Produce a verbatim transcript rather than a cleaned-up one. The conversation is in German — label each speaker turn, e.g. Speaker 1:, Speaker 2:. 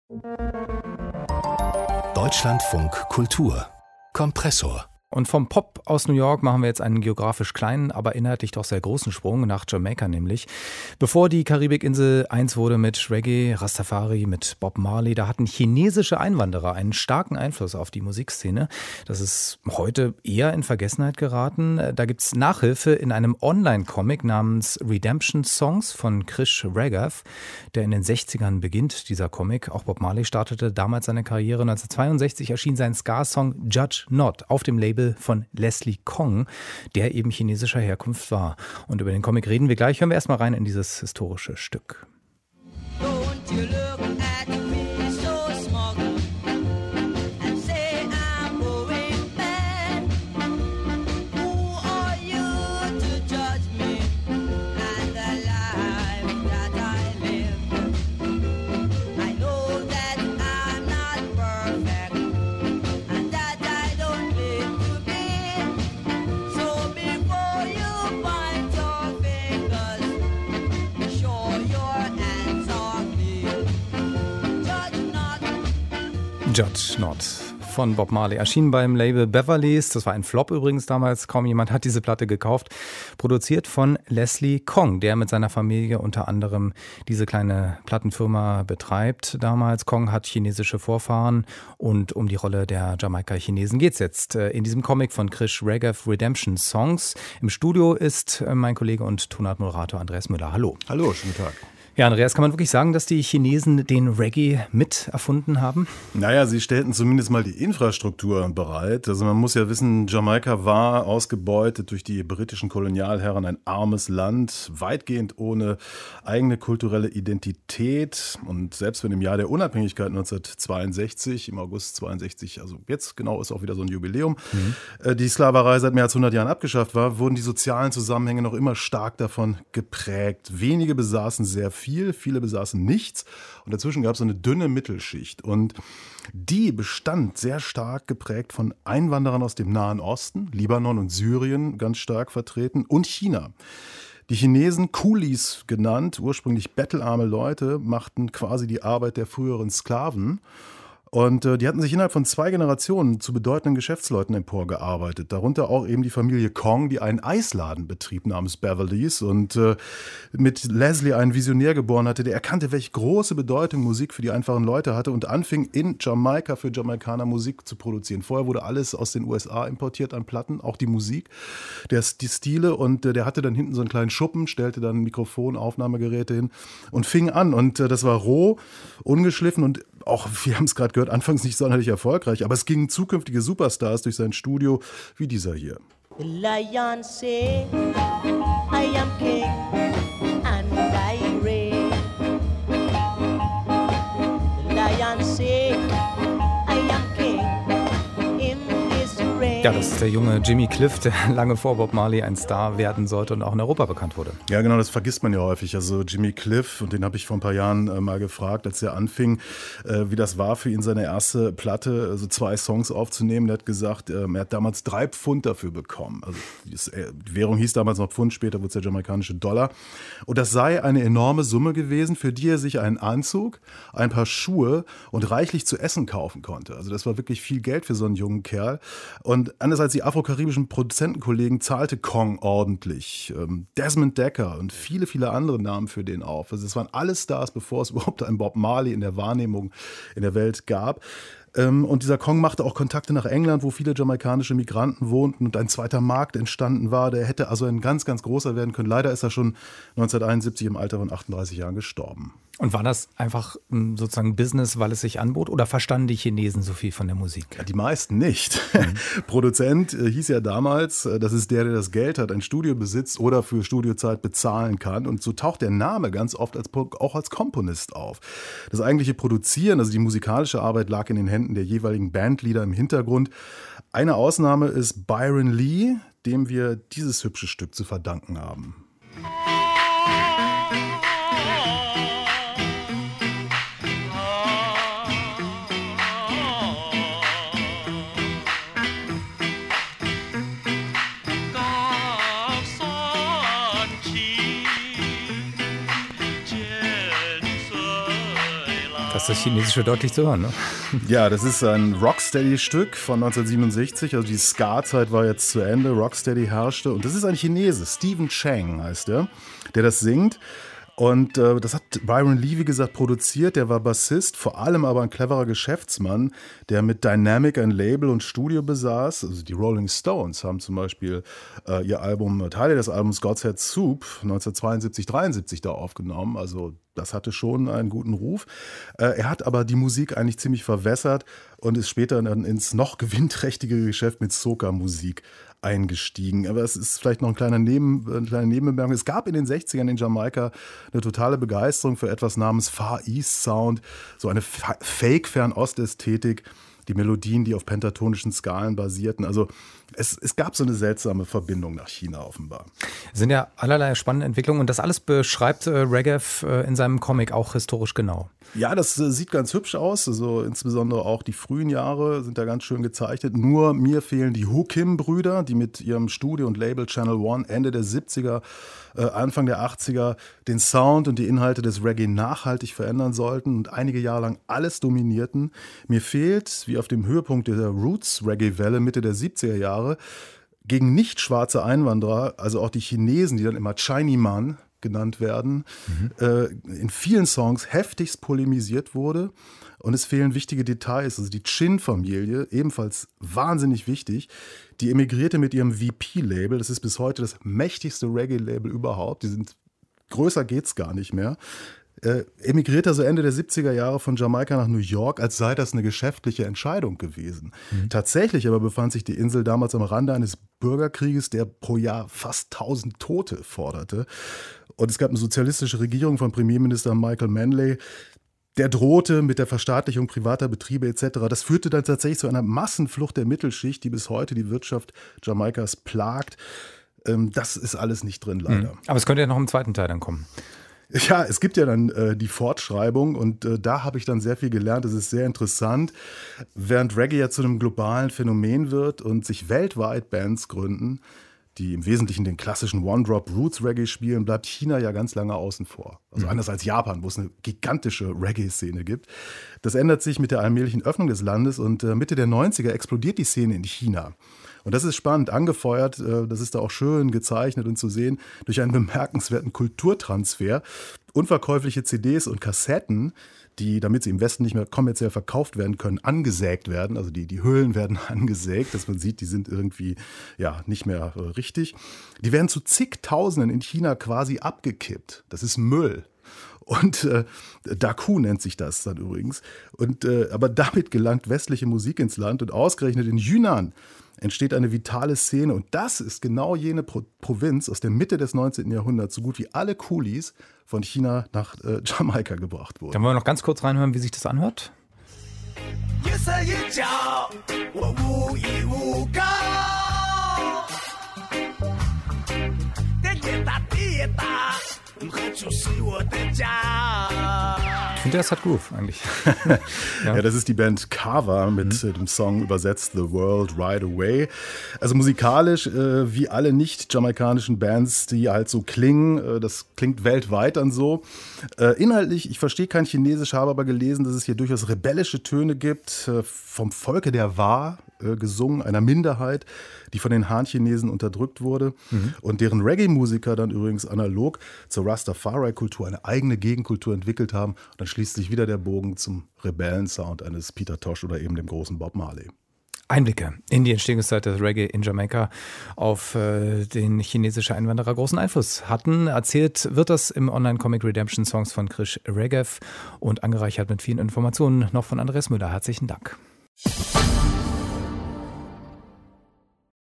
Speaker 1: Deutschlandfunk Kultur Kompressor.
Speaker 2: Und vom Pop aus New York machen wir jetzt einen geografisch kleinen, aber inhaltlich doch sehr großen Sprung nach Jamaika nämlich. Bevor die Karibikinsel eins wurde mit Reggae, Rastafari, mit Bob Marley, da hatten chinesische Einwanderer einen starken Einfluss auf die Musikszene. Das ist heute eher in Vergessenheit geraten. Da gibt's Nachhilfe in einem Online-Comic namens Redemption Songs von Krish Raghav, der in den sechzigern beginnt, dieser Comic. Auch Bob Marley startete damals seine Karriere. neunzehnhundertzweiundsechzig erschien sein Ska-Song Judge Not auf dem Label von Leslie Kong, der eben chinesischer Herkunft war. Und über den Comic reden wir gleich. Hören wir erstmal rein in dieses historische Stück. Don't you look at me so smug and say I'm going mad. Who are you to judge me and the life that I live? I know that I'm not perfect and that I don't live to be. So before you point your fingers, be sure your hands are clean. Judge not. Judge Not von Bob Marley. Erschien beim Label Beverlys. Das war ein Flop übrigens damals. Kaum jemand hat diese Platte gekauft. Produziert von Leslie Kong, der mit seiner Familie unter anderem diese kleine Plattenfirma betreibt. Damals Kong hat chinesische Vorfahren und um die Rolle der Jamaika-Chinesen geht's jetzt in diesem Comic von Krish Raghav, Redemption Songs. Im Studio ist mein Kollege und Tonart-Moderator Andreas Müller. Hallo.
Speaker 3: Hallo, schönen Tag.
Speaker 2: Ja, Andreas, kann man wirklich sagen, dass die Chinesen den Reggae mit erfunden haben?
Speaker 3: Naja, sie stellten zumindest mal die Infrastruktur bereit. Also man muss ja wissen, Jamaika war ausgebeutet durch die britischen Kolonialherren, ein armes Land, weitgehend ohne eigene kulturelle Identität. Und selbst wenn im Jahr der Unabhängigkeit neunzehnhundertzweiundsechzig, im August zweiundsechzig, also jetzt genau ist auch wieder so ein Jubiläum, mhm. die Sklaverei seit mehr als hundert Jahren abgeschafft war, wurden die sozialen Zusammenhänge noch immer stark davon geprägt. Wenige besaßen sehr viel. Viel, viele besaßen nichts und dazwischen gab es eine dünne Mittelschicht und die bestand sehr stark geprägt von Einwanderern aus dem Nahen Osten, Libanon und Syrien ganz stark vertreten und China. Die Chinesen, Kulis genannt, ursprünglich bettelarme Leute, machten quasi die Arbeit der früheren Sklaven. Und äh, die hatten sich innerhalb von zwei Generationen zu bedeutenden Geschäftsleuten emporgearbeitet. Darunter auch eben die Familie Kong, die einen Eisladen betrieb namens Beverlys und äh, mit Leslie einen Visionär geboren hatte, der erkannte, welche große Bedeutung Musik für die einfachen Leute hatte und anfing in Jamaika für Jamaikaner Musik zu produzieren. Vorher wurde alles aus den U S A importiert an Platten, auch die Musik, der, die Stile und äh, der hatte dann hinten so einen kleinen Schuppen, stellte dann Mikrofon, Aufnahmegeräte hin und fing an und äh, das war roh, ungeschliffen und auch, wir haben es gerade gehört, anfangs nicht sonderlich erfolgreich, aber es gingen zukünftige Superstars durch sein Studio, wie dieser hier. The lion say, I am king and I reign. The lion say, I am king in his reign. Ja, das ist der junge Jimmy Cliff, der lange vor Bob Marley ein Star werden sollte und auch in Europa bekannt wurde. Ja, genau, das vergisst man ja häufig. Also Jimmy Cliff, und den habe ich vor ein paar Jahren äh, mal gefragt, als er anfing, äh, wie das war für ihn, seine erste Platte, also zwei Songs aufzunehmen. Er hat gesagt, äh, er hat damals drei Pfund dafür bekommen. Also das, äh, die Währung hieß damals noch Pfund, später wurde es der jamaikanische Dollar. Und das sei eine enorme Summe gewesen, für die er sich einen Anzug, ein paar Schuhe und reichlich zu essen kaufen konnte. Also das war wirklich viel Geld für so einen jungen Kerl. Und anders als die afrokaribischen Produzentenkollegen zahlte Kong ordentlich. Ähm, Desmond Decker und viele, viele andere Namen für den auf. Also es waren alles Stars, bevor es überhaupt einen Bob Marley in der Wahrnehmung in der Welt gab. Ähm, und dieser Kong machte auch Kontakte nach England, wo viele jamaikanische Migranten wohnten und ein zweiter Markt entstanden war. Der hätte also ein ganz, ganz großer werden können. Leider ist er schon neunzehnhunderteinundsiebzig im Alter von achtunddreißig Jahren gestorben.
Speaker 2: Und war das einfach sozusagen Business, weil es sich anbot, oder verstanden die Chinesen so viel von der Musik?
Speaker 3: Ja, die meisten nicht. Mhm. Produzent äh, hieß ja damals, äh, das ist der, der das Geld hat, ein Studio besitzt oder für Studiozeit bezahlen kann. Und so taucht der Name ganz oft als, auch als Komponist auf. Das eigentliche Produzieren, also die musikalische Arbeit, lag in den Händen der jeweiligen Bandleader im Hintergrund. Eine Ausnahme ist Byron Lee, dem wir dieses hübsche Stück zu verdanken haben.
Speaker 2: Das ist das Chinesische deutlich zu hören, ne?
Speaker 3: Ja, das ist ein Rocksteady-Stück von neunzehnhundertsiebenundsechzig. Also die Ska-Zeit war jetzt zu Ende, Rocksteady herrschte. Und das ist ein Chinese, Stephen Chang heißt er, der das singt. Und äh, das hat Byron Lee, wie gesagt, produziert. Der war Bassist, vor allem aber ein cleverer Geschäftsmann, der mit Dynamic ein Label und Studio besaß. Also die Rolling Stones haben zum Beispiel äh, ihr Album, Teile des Albums God's Head Soup neunzehnhundertzweiundsiebzig, dreiundsiebzig da aufgenommen. Also das hatte schon einen guten Ruf. Äh, er hat aber die Musik eigentlich ziemlich verwässert und ist später dann ins noch gewinnträchtige Geschäft mit Soca-Musik eingestiegen. Aber es ist vielleicht noch ein kleiner Neben, eine kleine Nebenbemerkung. Es gab in den sechzigern in Jamaika eine totale Begeisterung für etwas namens Far East Sound, so eine Fake-Fernost-Ästhetik, die Melodien, die auf pentatonischen Skalen basierten. Also es, es gab so eine seltsame Verbindung nach China offenbar.
Speaker 2: Es sind ja allerlei spannende Entwicklungen und das alles beschreibt äh, Regev äh, in seinem Comic auch historisch genau.
Speaker 3: Ja, das äh, sieht ganz hübsch aus. Also insbesondere auch die frühen Jahre sind da ganz schön gezeichnet. Nur mir fehlen die Ho-Kim-Brüder, die mit ihrem Studio und Label Channel One Ende der siebziger, äh, Anfang der achtziger den Sound und die Inhalte des Reggae nachhaltig verändern sollten und einige Jahre lang alles dominierten. Mir fehlt, wie auf dem Höhepunkt der Roots-Reggae-Welle Mitte der siebziger Jahre, gegen nicht schwarze Einwanderer, also auch die Chinesen, die dann immer Chinaman genannt werden, mhm. äh, in vielen Songs heftigst polemisiert wurde. Und es fehlen wichtige Details. Also die Chin-Familie, ebenfalls wahnsinnig wichtig, die emigrierte mit ihrem V P-Label. Das ist bis heute das mächtigste Reggae-Label überhaupt. Die sind, größer geht's gar nicht mehr. Äh, emigriert also Ende der siebziger Jahre von Jamaika nach New York, als sei das eine geschäftliche Entscheidung gewesen. Mhm. Tatsächlich aber befand sich die Insel damals am Rande eines Bürgerkrieges, der pro Jahr fast tausend Tote forderte. Und es gab eine sozialistische Regierung von Premierminister Michael Manley, der drohte mit der Verstaatlichung privater Betriebe et cetera. Das führte dann tatsächlich zu einer Massenflucht der Mittelschicht, die bis heute die Wirtschaft Jamaikas plagt. Ähm, das ist alles nicht drin, leider.
Speaker 2: Mhm. Aber es könnte ja noch im zweiten Teil dann kommen.
Speaker 3: Ja, es gibt ja dann äh, die Fortschreibung und äh, da habe ich dann sehr viel gelernt. Das ist sehr interessant. Während Reggae ja zu einem globalen Phänomen wird und sich weltweit Bands gründen, die im Wesentlichen den klassischen One-Drop-Roots-Reggae spielen, bleibt China ja ganz lange außen vor. Also anders als Japan, wo es eine gigantische Reggae-Szene gibt. Das ändert sich mit der allmählichen Öffnung des Landes und äh, Mitte der neunziger explodiert die Szene in China. Und das ist spannend, angefeuert, äh, das ist da auch schön gezeichnet und zu sehen, durch einen bemerkenswerten Kulturtransfer. Unverkäufliche C Ds und Kassetten, die, damit sie im Westen nicht mehr kommerziell verkauft werden können, angesägt werden. Also die, die Hüllen werden angesägt, dass man sieht, die sind irgendwie ja, nicht mehr äh, richtig. Die werden zu zigtausenden in China quasi abgekippt. Das ist Müll. Und äh, Daku nennt sich das dann übrigens. Und, äh, aber damit gelangt westliche Musik ins Land und ausgerechnet in Yunnan entsteht eine vitale Szene. Und das ist genau jene Pro- Provinz aus der Mitte des neunzehnten Jahrhunderts, so gut wie alle Coolies von China nach äh, Jamaika gebracht wurden.
Speaker 2: Dann wollen wir noch ganz kurz reinhören, wie sich das anhört. Ich finde, das hat Groove eigentlich.
Speaker 3: ja. ja, das ist die Band Kava mit mhm. dem Song übersetzt The World Right Away. Also musikalisch, äh, wie alle nicht-jamaikanischen Bands, die halt so klingen, äh, das klingt weltweit dann so. Äh, inhaltlich, ich verstehe kein Chinesisch, habe aber gelesen, dass es hier durchaus rebellische Töne gibt, äh, vom Volke der Wa äh, gesungen, einer Minderheit, die von den Han-Chinesen unterdrückt wurde mhm. und deren Reggae-Musiker dann übrigens analog zur Rastafari-Kultur eine eigene Gegenkultur entwickelt haben. Und dann schließt sich wieder der Bogen zum Rebellensound eines Peter Tosh oder eben dem großen Bob Marley.
Speaker 2: Einblicke in die Entstehungszeit des Reggae in Jamaika, auf äh, den chinesische Einwanderer großen Einfluss hatten. Erzählt wird das im Online-Comic Redemption Songs von Krish Regev und angereichert mit vielen Informationen noch von Andreas Müller. Herzlichen Dank.